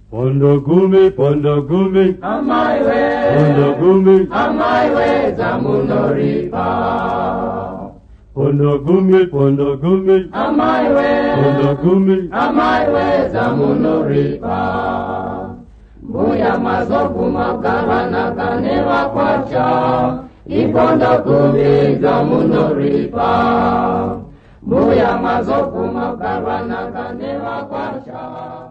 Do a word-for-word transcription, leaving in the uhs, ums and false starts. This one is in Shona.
Pondo gumi, pondo gumi, amaiwe, pondo gumi, amaiwe za munoripa. Pondo gumi, pondo gumi, amaiwe, pondo gumi, amaiwe za munoripa. Buya mazoku makarana kanewa kwacha, ipondo gumi za munoripa. Buya mazoku makarana kanewa kwacha.